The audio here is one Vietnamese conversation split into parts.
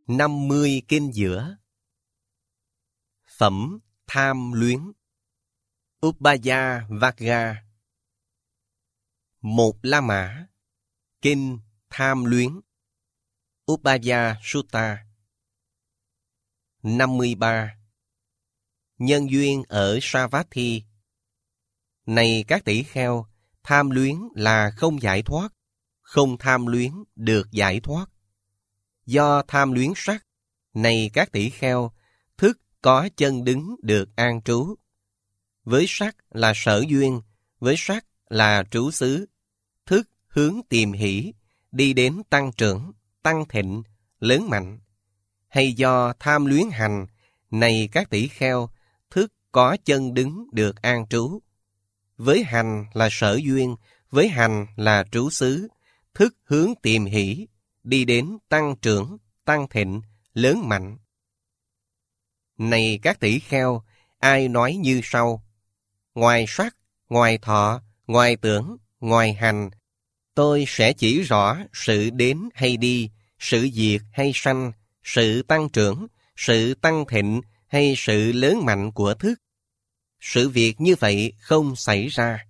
50 kinh giữa. Phẩm tham luyến. Upaya Vagga. Một La Mã. Kinh tham luyến. Upaya Sutta. 53. Nhân duyên ở Savatthi. Này các tỷ kheo, tham luyến là không giải thoát, không tham luyến được giải thoát. Do tham luyến sắc, này các tỷ kheo, thức có chân đứng được an trú. Với sắc là sở duyên, với sắc là trú xứ. Thức hướng tìm hỷ, đi đến tăng trưởng, tăng thịnh, lớn mạnh. Hay do tham luyến hành, này các tỷ kheo, thức có chân đứng được an trú. Với hành là sở duyên, với hành là trú xứ. Thức hướng tìm hỷ, đi đến tăng trưởng, tăng thịnh, lớn mạnh. Này các tỷ kheo, ai nói như sau: ngoài sắc, ngoài thọ, ngoài tưởng, ngoài hành, tôi sẽ chỉ rõ sự đến hay đi, sự diệt hay sanh, sự tăng trưởng, sự tăng thịnh hay sự lớn mạnh của thức. Sự việc như vậy không xảy ra.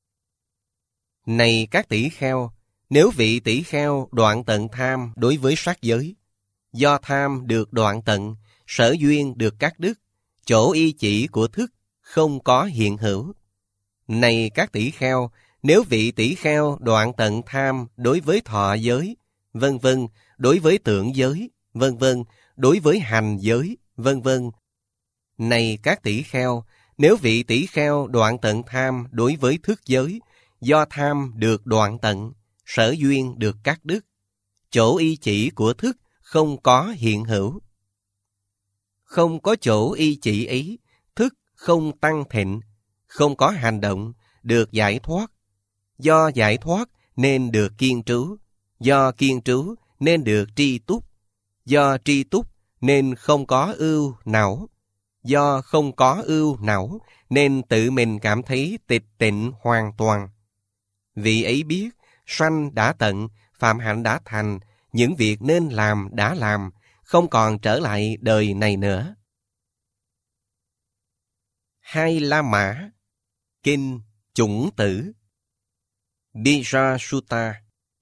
Này các tỷ kheo, nếu vị tỷ kheo đoạn tận tham đối với sắc giới, do tham được đoạn tận, sở duyên được cắt đứt, chỗ y chỉ của thức không có hiện hữu. Này các tỷ kheo, nếu vị tỷ kheo đoạn tận tham đối với thọ giới, vân vân, đối với tưởng giới, vân vân, đối với hành giới, vân vân. Này các tỷ kheo, nếu vị tỷ kheo đoạn tận tham đối với thức giới, do tham được đoạn tận, sở duyên được cắt đứt, chỗ y chỉ của thức không có hiện hữu. Không có chỗ y chỉ ấy, thức không tăng thịnh, không có hành động, được giải thoát. Do giải thoát nên được kiên trú, do kiên trú nên được tri túc, do tri túc nên không có ưu não, do không có ưu não nên tự mình cảm thấy tịch tịnh hoàn toàn. Vị ấy biết sanh đã tận, phạm hạnh đã thành, những việc nên làm đã làm, không còn trở lại đời này nữa. Hai La Mã. Kinh chủng tử. Bija Sutta.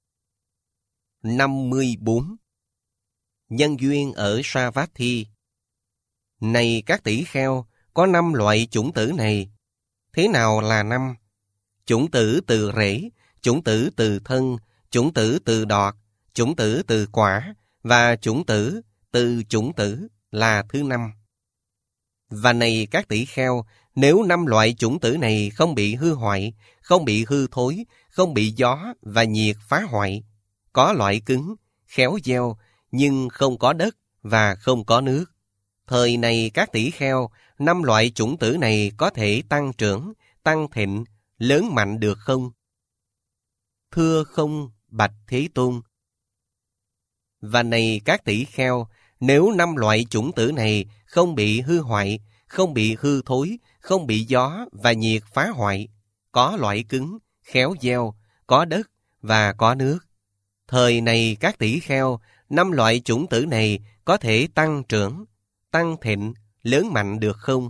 54. Nhân duyên ở Savatthi. Này các tỷ kheo, có 5 loại chủng tử này. Thế nào là 5? Chủng tử từ rễ, chủng tử từ thân, chủng tử từ đọt, chủng tử từ quả, và chủng tử từ chủng tử là thứ 5. Và này các tỷ kheo, nếu 5 loại chủng tử này không bị hư hoại, không bị hư thối, không bị gió và nhiệt phá hoại, có loại cứng, khéo gieo, nhưng không có đất và không có nước, thời này các tỷ kheo, 5 loại chủng tử này có thể tăng trưởng, tăng thịnh, lớn mạnh được không? Thưa không, bạch Thế Tôn. Và này các tỷ kheo, nếu 5 loại chủng tử này không bị hư hoại, không bị hư thối, không bị gió và nhiệt phá hoại, có loại cứng, khéo gieo, có đất và có nước, thời này các tỷ kheo, 5 loại chủng tử này có thể tăng trưởng, tăng thịnh, lớn mạnh được không?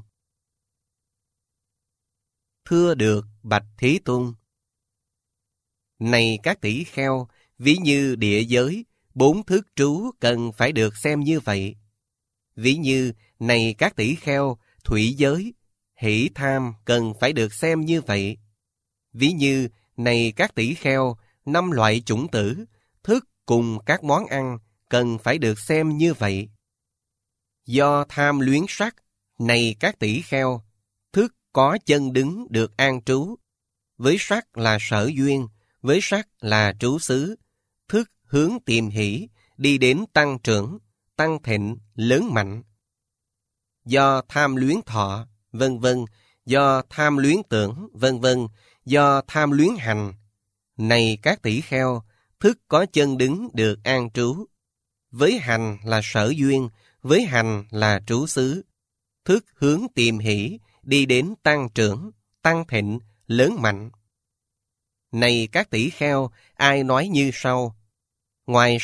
Thưa được, bạch Thế Tôn. Này các tỷ kheo, ví như địa giới, 4 thức trú cần phải được xem như vậy. Ví như, này các tỷ kheo, thủy giới, hỷ tham cần phải được xem như vậy. Ví như, này các tỷ kheo, 5 loại chủng tử, thức cùng các món ăn cần phải được xem như vậy. Do tham luyến sắc, này các tỷ kheo, thức có chân đứng được an trú. Với sắc là sở duyên, với sắc là trú xứ. Thức hướng tìm hỷ, đi đến tăng trưởng, tăng thịnh, lớn mạnh. Do tham luyến thọ, vân vân, do tham luyến tưởng, vân vân, do tham luyến hành, này các tỷ kheo, thức có chân đứng được an trú. Với hành là sở duyên, với hành là trú xứ. Thức hướng tìm hỷ, đi đến tăng trưởng, tăng thịnh, lớn mạnh. Này các tỷ kheo, ai nói như sau: ngoài sắc,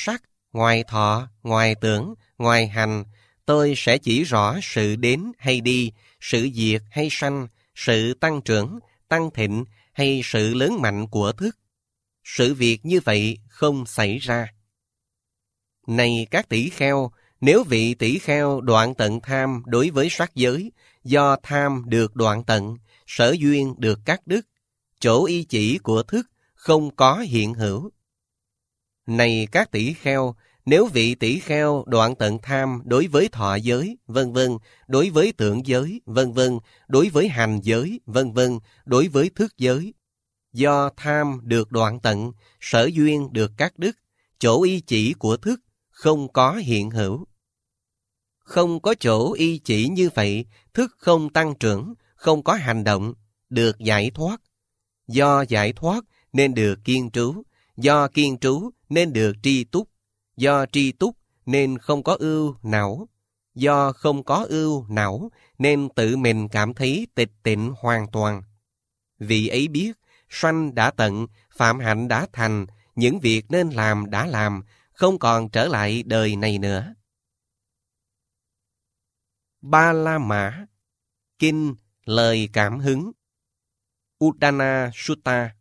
ngoài thọ, ngoài tưởng, ngoài hành, tôi sẽ chỉ rõ sự đến hay đi, sự diệt hay sanh, sự tăng trưởng, tăng thịnh hay sự lớn mạnh của thức. Sự việc như vậy không xảy ra. Này các tỷ kheo, nếu vị tỷ kheo đoạn tận tham đối với sắc giới, do tham được đoạn tận, sở duyên được cắt đứt, chỗ y chỉ của thức không có hiện hữu. Này các tỷ kheo, nếu vị tỷ kheo đoạn tận tham đối với thọ giới, vân vân, đối với tưởng giới, vân vân, đối với hành giới, vân vân, đối với thức giới, do tham được đoạn tận, sở duyên được cắt đứt, chỗ y chỉ của thức không có hiện hữu. Không có chỗ y chỉ như vậy, thức không tăng trưởng, không có hành động, được giải thoát. Do giải thoát nên được kiên trú, do kiên trú nên được tri túc, do tri túc nên không có ưu não, do không có ưu não nên tự mình cảm thấy tịch tịnh hoàn toàn. Vì ấy biết, sanh đã tận, phạm hạnh đã thành, những việc nên làm đã làm, không còn trở lại đời này nữa. Ba La Mã, Kinh Lời Cảm Hứng, Uddana Sutta.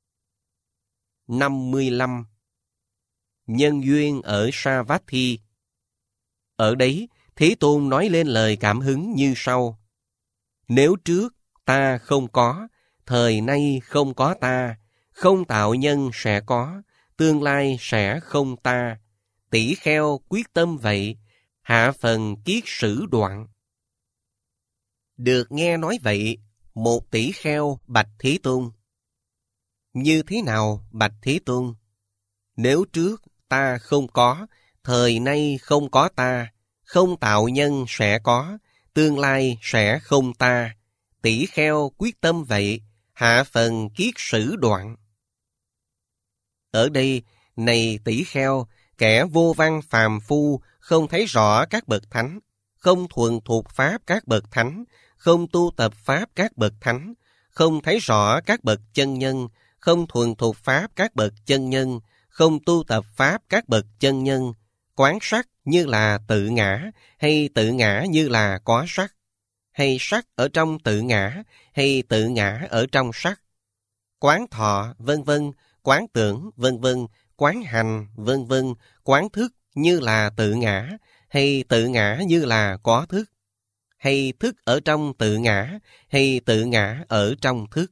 55. Nhân duyên ở Savatthi. Ở đấy, Thế Tôn nói lên lời cảm hứng như sau. Nếu trước ta không có, thời nay không có ta, không tạo nhân sẽ có, tương lai sẽ không ta. Tỷ kheo quyết tâm vậy, hạ phần kiết sử đoạn. Được nghe nói vậy, một tỷ kheo bạch Thế Tôn. Như thế nào bạch Thế Tôn? Nếu trước ta không có, thời nay không có ta, không tạo nhân sẽ có, tương lai sẽ không ta. Tỷ kheo quyết tâm vậy, hạ phần kiết sử đoạn. Ở đây, này tỷ kheo, kẻ vô văn phàm phu không thấy rõ các bậc thánh, không thuần thuộc pháp các bậc thánh, không tu tập pháp các bậc thánh, không thấy rõ các bậc chân nhân, không thuần thuộc pháp các bậc chân nhân, không tu tập pháp các bậc chân nhân, quán sắc như là tự ngã, hay tự ngã như là có sắc, hay sắc ở trong tự ngã, hay tự ngã ở trong sắc, quán thọ, vân vân, quán tưởng, vân vân, quán hành, vân vân, quán thức như là tự ngã, hay tự ngã như là có thức, hay thức ở trong tự ngã, hay tự ngã ở trong thức.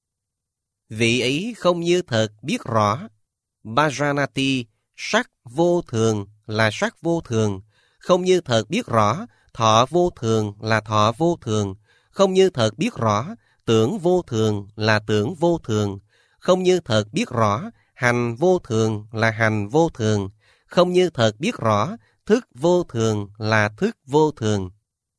Vị ấy không như thật biết rõ. Bhajanati, sắc vô thường là sắc vô thường, không như thật biết rõ. Thọ vô thường là thọ vô thường, không như thật biết rõ. Tưởng vô thường là tưởng vô thường, không như thật biết rõ. Hành vô thường là hành vô thường, không như thật biết rõ. Thức vô thường là thức vô thường,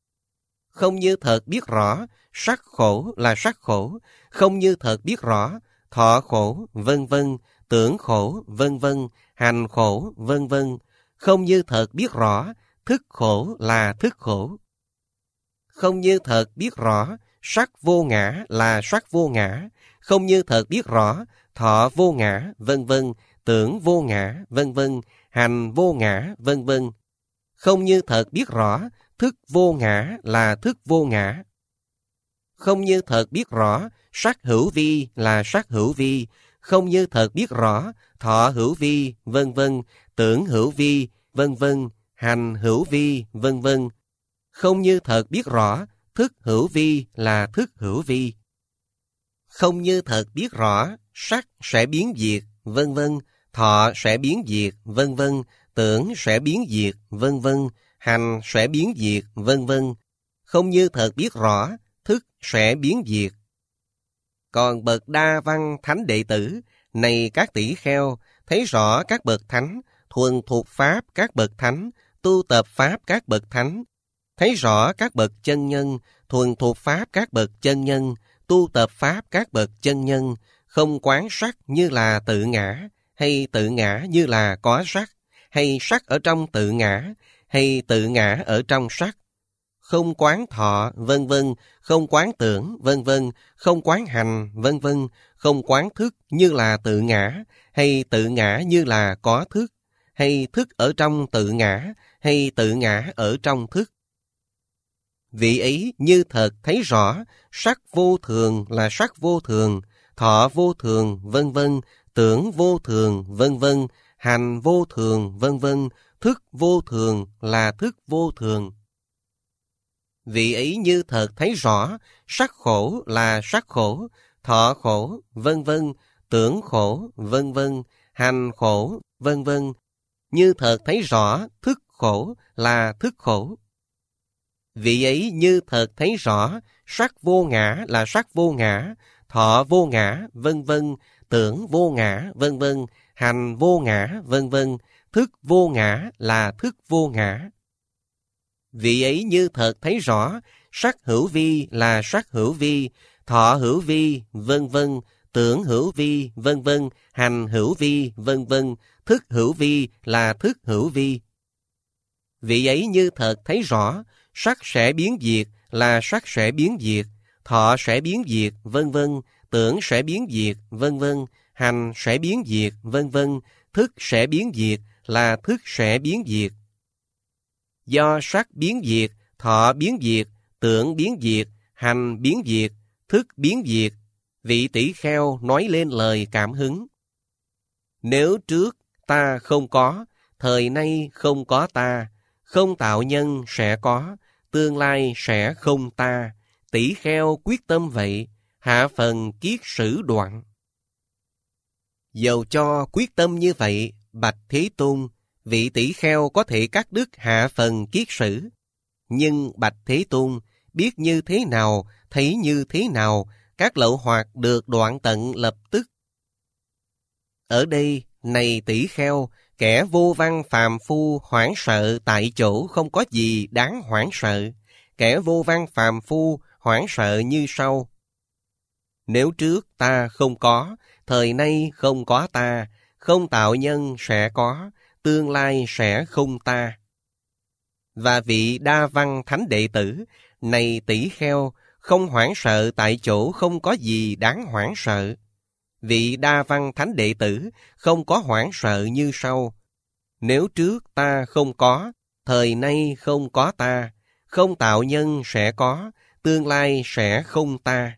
không như thật biết rõ. Sắc khổ là sắc khổ, không như thật biết rõ. Thọ khổ, vân vân, tưởng khổ, vân vân, hành khổ, vân vân, không như thật biết rõ. Thức khổ là thức khổ, không như thật biết rõ. Sắc vô ngã là sắc vô ngã, không như thật biết rõ. Thọ vô ngã, vân vân, tưởng vô ngã, vân vân, hành vô ngã, vân vân, không như thật biết rõ. Thức vô ngã là thức vô ngã, không như thật biết rõ. Sắc hữu vi là sắc hữu vi, không như thật biết rõ. Thọ hữu vi, vân vân, tưởng hữu vi, vân vân, hành hữu vi, vân vân, không như thật biết rõ. Thức hữu vi là thức hữu vi, không như thật biết rõ. Sắc sẽ biến diệt, vân vân, thọ sẽ biến diệt, vân vân, tưởng sẽ biến diệt, vân vân, hành sẽ biến diệt, vân vân, không như thật biết rõ. Thức sẽ biến diệt. Còn bậc đa văn thánh đệ tử, này các tỷ kheo, thấy rõ các bậc thánh, thuần thuộc pháp các bậc thánh, tu tập pháp các bậc thánh, thấy rõ các bậc chân nhân, thuần thuộc pháp các bậc chân nhân, tu tập pháp các bậc chân nhân, không quán sắc như là tự ngã, hay tự ngã như là có sắc, hay sắc ở trong tự ngã, hay tự ngã ở trong sắc, không quán thọ, vân vân, không quán tưởng, vân vân, không quán hành, vân vân, không quán thức như là tự ngã, hay tự ngã như là có thức, hay thức ở trong tự ngã, hay tự ngã ở trong thức. Vị ấy như thật thấy rõ, sắc vô thường là sắc vô thường, thọ vô thường, vân vân, tưởng vô thường, vân vân, hành vô thường, vân vân, thức vô thường là thức vô thường. Vị ấy như thật thấy rõ, sắc khổ là sắc khổ, thọ khổ, vân vân, tưởng khổ, vân vân, hành khổ, vân vân, như thật thấy rõ, thức khổ là thức khổ. Vị ấy như thật thấy rõ, sắc vô ngã là sắc vô ngã, thọ vô ngã, vân vân, tưởng vô ngã, vân vân, hành vô ngã, vân vân, thức vô ngã là thức vô ngã. Vị ấy như thật thấy rõ, sắc hữu vi là sắc hữu vi, thọ hữu vi, vân vân, tưởng hữu vi, vân vân, hành hữu vi, vân vân, thức hữu vi là thức hữu vi. Vị ấy như thật thấy rõ, sắc sẽ biến diệt là sắc sẽ biến diệt, thọ sẽ biến diệt, vân vân, tưởng sẽ biến diệt, vân vân, hành sẽ biến diệt, vân vân, thức sẽ biến diệt là thức sẽ biến diệt. Do sắc biến diệt, thọ biến diệt, tưởng biến diệt, hành biến diệt, thức biến diệt, vị tỷ kheo nói lên lời cảm hứng. Nếu trước ta không có, thời nay không có ta, không tạo nhân sẽ có, tương lai sẽ không ta, tỷ kheo quyết tâm vậy, hạ phần kiết sử đoạn. Dầu cho quyết tâm như vậy, bạch Thế Tôn, vị tỷ kheo có thể cắt đứt hạ phần kiết sử. Nhưng bạch Thế Tôn, biết như thế nào, thấy như thế nào, các lậu hoặc được đoạn tận lập tức. Ở đây, này tỷ kheo, kẻ vô văn phàm phu hoảng sợ tại chỗ không có gì đáng hoảng sợ. Kẻ vô văn phàm phu hoảng sợ như sau. Nếu trước ta không có, thời nay không có ta, không tạo nhân sẽ có, tương lai sẽ không ta. Và vị đa văn thánh đệ tử, này tỷ kheo, không hoảng sợ tại chỗ không có gì đáng hoảng sợ. Vị đa văn thánh đệ tử không có hoảng sợ như sau. Nếu trước ta không có, thời nay không có ta, không tạo nhân sẽ có, tương lai sẽ không ta.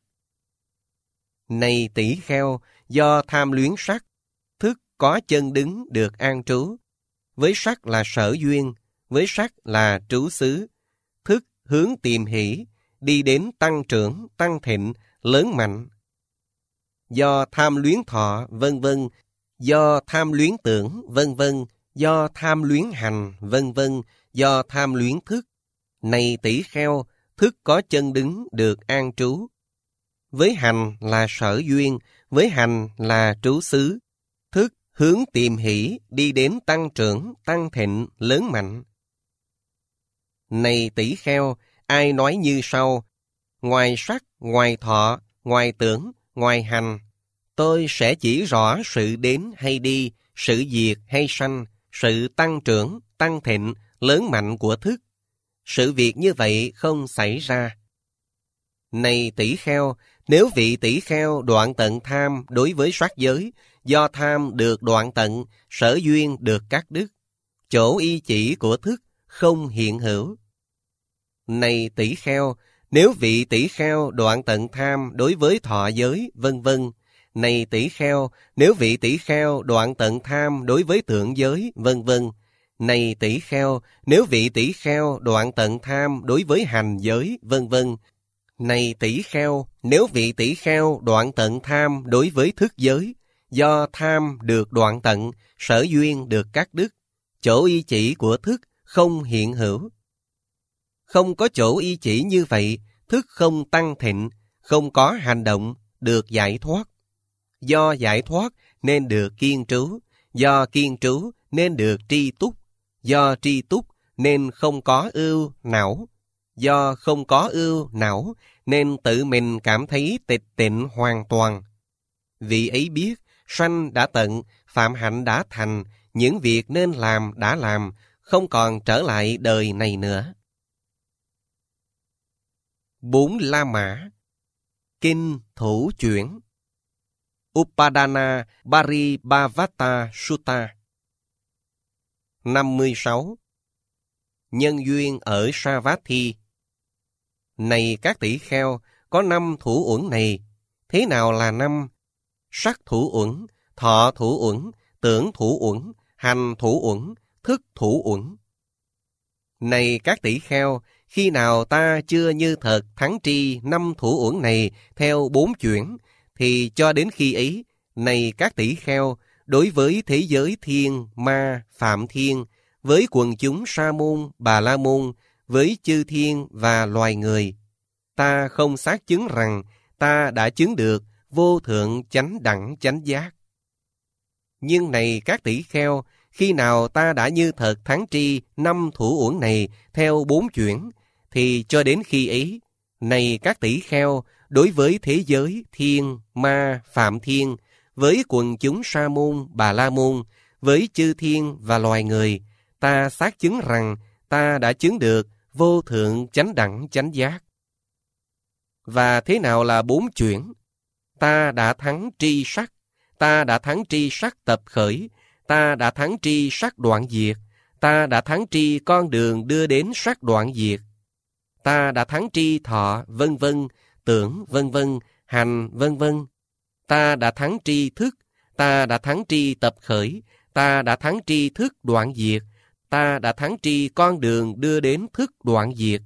Này tỷ kheo, do tham luyến sắc, thức có chân đứng được an trú. Với sắc là sở duyên, với sắc là trú xứ. Thức hướng tìm hỷ, đi đến tăng trưởng, tăng thịnh, lớn mạnh. Do tham luyến thọ, vân vân, do tham luyến tưởng, vân vân, do tham luyến hành, vân vân, do tham luyến thức. Này tỷ kheo, thức có chân đứng được an trú. Với hành là sở duyên, với hành là trú xứ. Thức hướng tìm hỷ, đi đến tăng trưởng, tăng thịnh, lớn mạnh. Này tỷ kheo, ai nói như sau, ngoài sắc, ngoài thọ, ngoài tưởng, ngoài hành, tôi sẽ chỉ rõ sự đến hay đi, sự diệt hay sanh, sự tăng trưởng, tăng thịnh, lớn mạnh của thức. Sự việc như vậy không xảy ra. Này tỷ kheo, nếu vị tỷ kheo đoạn tận tham đối với sắc giới, do tham được đoạn tận, sở duyên được cắt đứt, chỗ y chỉ của thức không hiện hữu. Này tỷ kheo, nếu vị tỷ kheo đoạn tận tham đối với thọ giới, vân vân. Này tỷ kheo, nếu vị tỷ kheo đoạn tận tham đối với tưởng giới, vân vân. Này tỷ kheo, nếu vị tỷ kheo đoạn tận tham đối với hành giới, vân vân. Này tỷ kheo, nếu vị tỷ kheo đoạn tận tham đối với thức giới, do tham được đoạn tận, sở duyên được cắt đứt, chỗ y chỉ của thức không hiện hữu. Không có chỗ y chỉ như vậy, thức không tăng thịnh, không có hành động, được giải thoát. Do giải thoát nên được kiên trú, do kiên trú nên được tri túc, do tri túc nên không có ưu não, do không có ưu não nên tự mình cảm thấy tịch tịnh hoàn toàn. Vị ấy biết, sanh đã tận, phạm hạnh đã thành, những việc nên làm đã làm, không còn trở lại đời này nữa. 4 La Mã. Kinh Thủ Chuyển. Upadana Paribhavata Sutta. 56. Nhân duyên ở Savatthi. Này các tỷ kheo, có 5 thủ uẩn này. Thế nào là 5? Sắc thủ uẩn, thọ thủ uẩn, tưởng thủ uẩn, hành thủ uẩn, thức thủ uẩn. Này các tỷ kheo, khi nào ta chưa như thật thắng tri 5 thủ uẩn này theo 4 chuyển, thì cho đến khi ấy, này các tỷ kheo, đối với thế giới thiên, ma, phạm thiên, với quần chúng sa môn, bà la môn, với chư thiên và loài người, ta không xác chứng rằng ta đã chứng được vô thượng chánh đẳng chánh giác. Nhưng này các tỷ kheo, khi nào ta đã như thật thắng tri 5 thủ uẩn này theo 4 chuyển, thì cho đến khi ấy, này các tỷ kheo, đối với thế giới thiên, ma, phạm thiên, với quần chúng sa môn, bà la môn, với chư thiên và loài người, ta xác chứng rằng ta đã chứng được vô thượng chánh đẳng chánh giác. Và thế nào là 4 chuyển? Ta đã thắng tri sắc, ta đã thắng tri sắc tập khởi, ta đã thắng tri sắc đoạn diệt, ta đã thắng tri con đường đưa đến sắc đoạn diệt, ta đã thắng tri thọ, vân vân, tưởng, vân vân, hành, vân vân. Ta đã thắng tri thức, ta đã thắng tri tập khởi, ta đã thắng tri thức đoạn diệt, ta đã thắng tri con đường đưa đến thức đoạn diệt.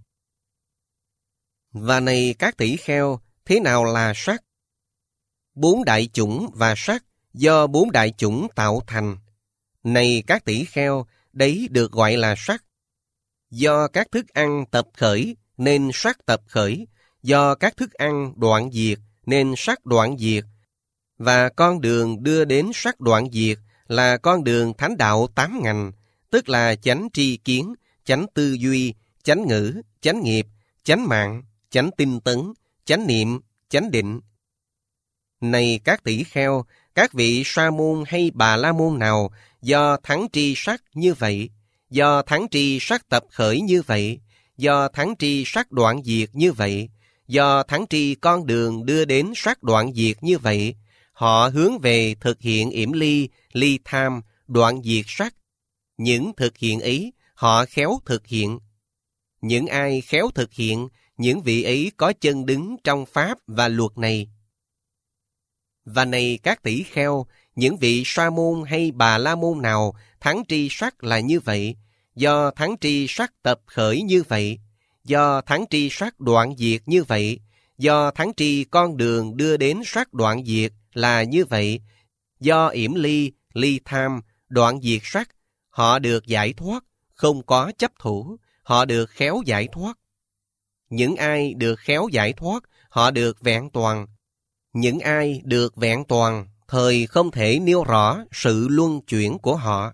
Và này các tỷ kheo, thế nào là sắc? 4 đại chủng và sắc do 4 đại chủng tạo thành. Này các tỷ kheo, đấy được gọi là sắc. Do các thức ăn tập khởi nên sắc tập khởi, do các thức ăn đoạn diệt nên sắc đoạn diệt, và con đường đưa đến sắc đoạn diệt là con đường thánh đạo 8 ngành, tức là chánh tri kiến, chánh tư duy, chánh ngữ, chánh nghiệp, chánh mạng, chánh tinh tấn, chánh niệm, chánh định. Này các tỷ kheo, các vị sa môn hay bà la môn nào do thắng tri sắc như vậy, do thắng tri sắc tập khởi như vậy, do thắng tri sắc đoạn diệt như vậy, do thắng tri con đường đưa đến sắc đoạn diệt như vậy, họ hướng về thực hiện yểm ly, ly tham, đoạn diệt sắc. Những thực hiện ấy, họ khéo thực hiện. Những ai khéo thực hiện, những vị ấy có chân đứng trong pháp và luật này. Và này các tỷ kheo, những vị sa môn hay bà la môn nào thắng tri sắc là như vậy, do thắng tri sắc tập khởi như vậy, do thắng tri sắc đoạn diệt như vậy, do thắng tri con đường đưa đến sắc đoạn diệt là như vậy, do yểm ly, ly tham, đoạn diệt sắc, họ được giải thoát, không có chấp thủ, họ được khéo giải thoát. Những ai được khéo giải thoát, họ được vẹn toàn. Những ai được vẹn toàn, thời không thể nêu rõ sự luân chuyển của họ.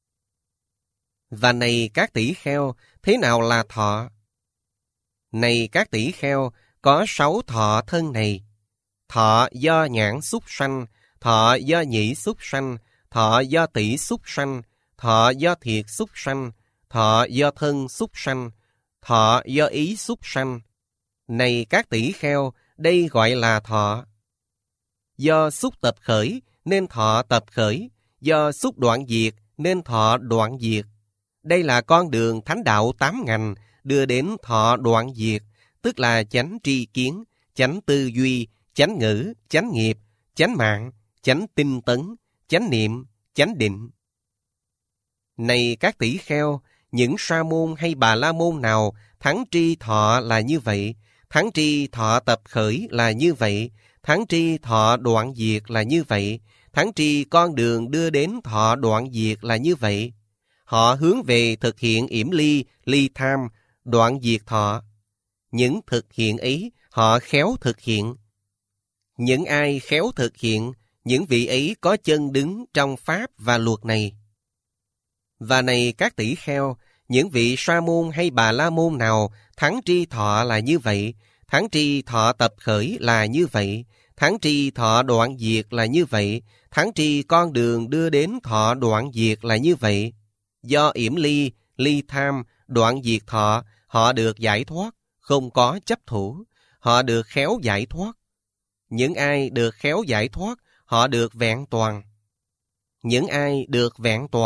Và này các tỷ kheo, thế nào là thọ? Này các tỷ kheo, có 6 thọ thân này. Thọ do nhãn xúc sanh, thọ do nhĩ xúc sanh, thọ do tỷ xúc sanh, thọ do thiệt xúc sanh, thọ do thân xúc sanh, thọ do ý xúc sanh. Này các tỷ kheo, đây gọi là thọ. Do xúc tập khởi nên thọ tập khởi, do xúc đoạn diệt nên thọ đoạn diệt. Đây là con đường thánh đạo 8 ngành đưa đến thọ đoạn diệt, tức là chánh tri kiến, chánh tư duy, chánh ngữ, chánh nghiệp, chánh mạng, chánh tinh tấn, chánh niệm, chánh định. Này các tỷ kheo, những sa môn hay bà la môn nào thắng tri thọ là như vậy, thắng tri thọ tập khởi là như vậy, thắng tri thọ đoạn diệt là như vậy, thắng tri con đường đưa đến thọ đoạn diệt là như vậy. Họ hướng về thực hiện yểm ly, ly tham, đoạn diệt thọ. Những thực hiện ấy, họ khéo thực hiện. Những ai khéo thực hiện, những vị ấy có chân đứng trong pháp và luật này. Và này các tỷ kheo, những vị sa môn hay bà la môn nào thắng tri thọ là như vậy, thắng tri thọ tập khởi là như vậy, thắng tri thọ đoạn diệt là như vậy, thắng tri con đường đưa đến thọ đoạn diệt là như vậy. Do yểm ly, ly tham, đoạn diệt thọ, họ được giải thoát, không có chấp thủ, họ được khéo giải thoát. Những ai được khéo giải thoát, họ được vẹn toàn. Những ai được vẹn toàn,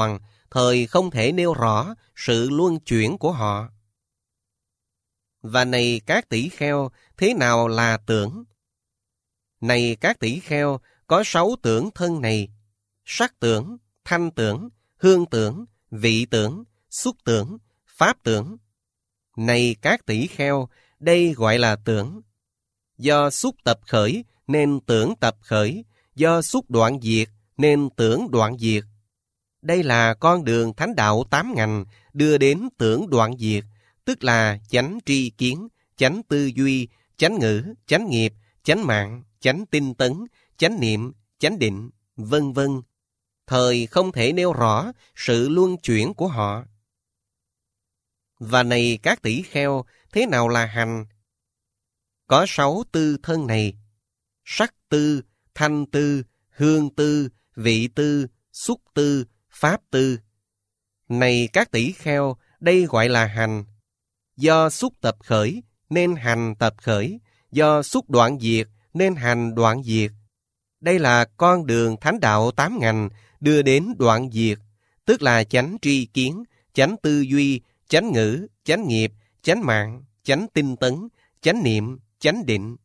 thời không thể nêu rõ sự luân chuyển của họ. Và này các tỷ kheo, thế nào là tưởng? Này các tỷ kheo, có 6 tưởng thân này: sắc tưởng, thanh tưởng, hương tưởng, vị tưởng, xúc tưởng, pháp tưởng. Này các tỷ kheo, đây gọi là tưởng. Do xúc tập khởi nên tưởng tập khởi, do xúc đoạn diệt nên tưởng đoạn diệt. Đây là con đường thánh đạo 8 ngành đưa đến tưởng đoạn diệt, tức là chánh tri kiến, chánh tư duy, chánh ngữ, chánh nghiệp, chánh mạng, chánh tinh tấn, chánh niệm, chánh định, vân vân. Thời không thể nêu rõ sự luân chuyển của họ. Và này các tỷ kheo, thế nào là hành? Có 6 tư thân này: sắc tư, thanh tư, hương tư, vị tư, xúc tư, pháp tư. Này các tỷ kheo, đây gọi là hành. Do xúc tập khởi nên hành tập khởi, do xúc đoạn diệt nên hành đoạn diệt. Đây là con đường thánh đạo 8 ngành đưa đến đoạn diệt, tức là chánh tri kiến, chánh tư duy, chánh ngữ, chánh nghiệp, chánh mạng, chánh tinh tấn, chánh niệm, chánh định.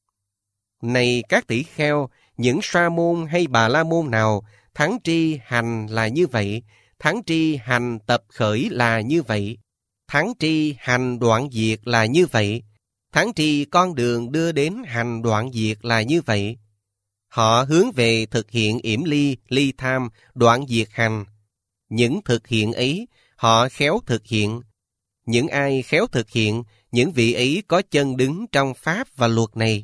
Này các tỷ kheo, những sa môn hay bà la môn nào thắng tri hành là như vậy, thắng tri hành tập khởi là như vậy, thắng tri hành đoạn diệt là như vậy, thắng tri con đường đưa đến hành đoạn diệt là như vậy. Họ hướng về thực hiện yểm ly, ly tham, đoạn diệt hành. Những thực hiện ấy, họ khéo thực hiện. Những ai khéo thực hiện, những vị ấy có chân đứng trong pháp và luật này.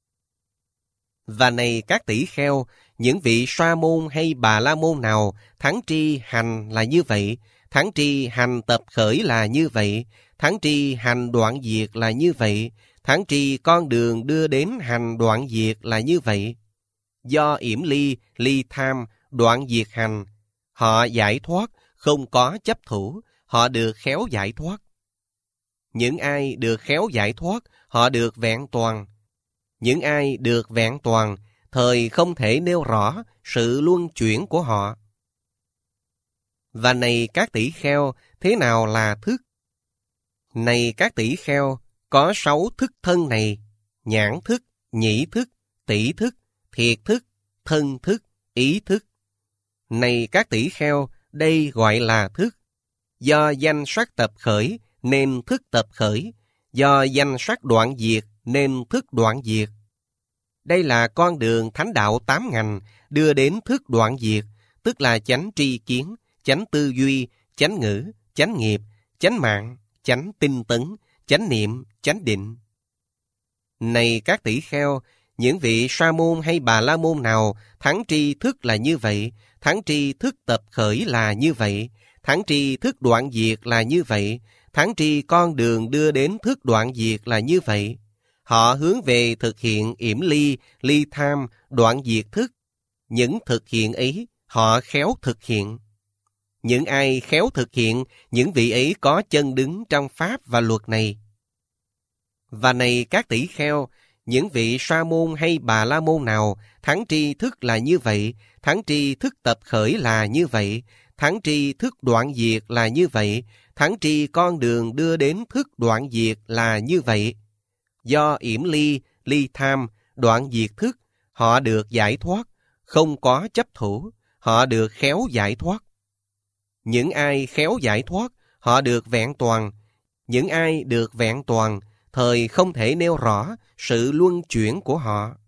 Và này các tỷ kheo, những vị sa môn hay bà la môn nào thắng tri hành là như vậy, thắng tri hành tập khởi là như vậy, thắng tri hành đoạn diệt là như vậy, thắng tri con đường đưa đến hành đoạn diệt là như vậy. Do yểm ly, ly tham, đoạn diệt hành, họ giải thoát, không có chấp thủ, họ được khéo giải thoát. Những ai được khéo giải thoát, họ được vẹn toàn. Những ai được vẹn toàn, thời không thể nêu rõ sự luân chuyển của họ. Và này các tỷ kheo, thế nào là thức? Này các tỷ kheo, có 6 thức thân này: nhãn thức, nhĩ thức, tỷ thức, thiệt thức, thân thức, ý thức. Này các tỷ kheo, đây gọi là thức. Do danh sắc tập khởi nên thức tập khởi, do danh sắc đoạn diệt nên thức đoạn diệt. Đây là con đường thánh đạo 8 ngành đưa đến thức đoạn diệt, tức là chánh tri kiến, chánh tư duy, chánh ngữ, chánh nghiệp, chánh mạng, chánh tinh tấn, chánh niệm, chánh định. Này các tỷ kheo, những vị sa môn hay bà la môn nào thắng tri thức là như vậy, thắng tri thức tập khởi là như vậy, thắng tri thức đoạn diệt là như vậy, thắng tri con đường đưa đến thức đoạn diệt là như vậy. Họ hướng về thực hiện yểm ly, ly tham, đoạn diệt thức. Những thực hiện ấy, họ khéo thực hiện. Những ai khéo thực hiện, những vị ấy có chân đứng trong pháp và luật này. Và này các tỷ kheo, những vị sa môn hay bà la môn nào thắng tri thức là như vậy, thắng tri thức tập khởi là như vậy, thắng tri thức đoạn diệt là như vậy, thắng tri con đường đưa đến thức đoạn diệt là như vậy. Do yểm ly, ly tham, đoạn diệt thức, họ được giải thoát, không có chấp thủ, họ được khéo giải thoát. Những ai khéo giải thoát, họ được vẹn toàn. Những ai được vẹn toàn, thời không thể nêu rõ sự luân chuyển của họ.